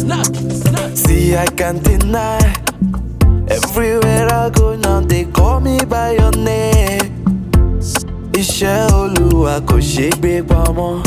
See, I can't deny. Everywhere I go now, they call me by your name. Iṣẹ́ Olúwa kò ṣe gbé pamọ́.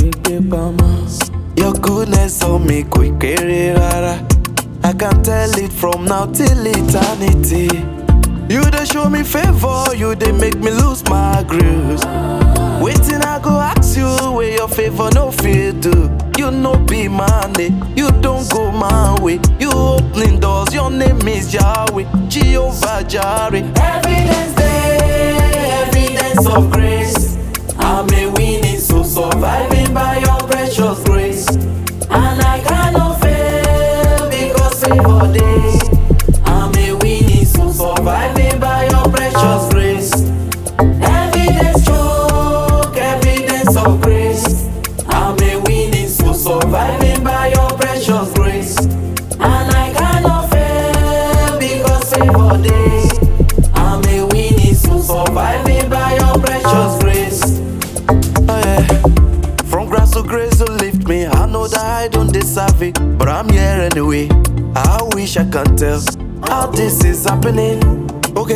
Your goodness on me kò kéré rárá. I can tell it from now till eternity. You dey show me favor, you dey make me lose my grace. Waiting I go ask you where your favor no fit do. You no be man, you don't go my way. You opening doors, your name is Yahweh, Jehovah Jireh. Evidence day, evidence of grace. I'm a winning soul, surviving by your precious grace. And I cannot fail because favor day. I'm a winning soul, surviving by your precious grace. Evidence choke, evidence of grace. I'm a winning soul, surviving by your precious grace. And I cannot fail because favor day. I'm a winning soul, surviving by your precious grace. Oh yeah. From grass to grace to lift me. I know that I don't deserve it, but I'm here anyway. I wish I could tell how this is happening. Okay,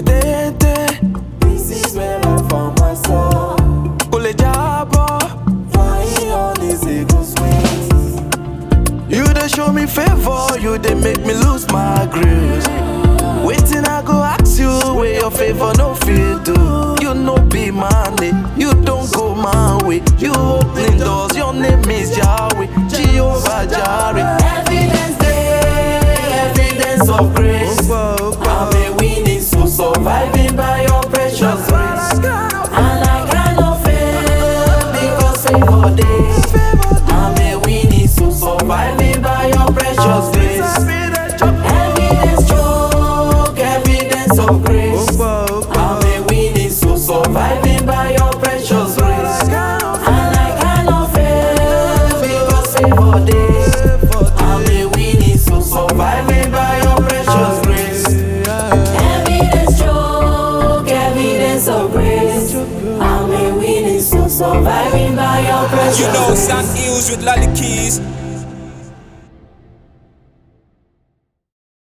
this is where I found myself. Kole jabo, flying on these eagle's wings. You dey show me favor, you dey make me lose my grace. Waiting I go ask you where your favor no fit do. You no be man, you don't go my way. You opening doors, your name is Yahweh, Jehovah Jireh. Evidence day, evidence of grace. I'm a winning soul, surviving by your precious grace. And I cannot fail because favor day. I'm a winning soul, surviving by your precious grace. Evidence choke, evidence of grace. I'm a winning soul, surviving by your precious grace. And I cannot fail because favor day. I'm a winning soul, surviving by your precious grace. Evidence choke, evidence of grace. I'm a winning soul, surviving by your precious You know, grace. San Eels with Lolly Keys.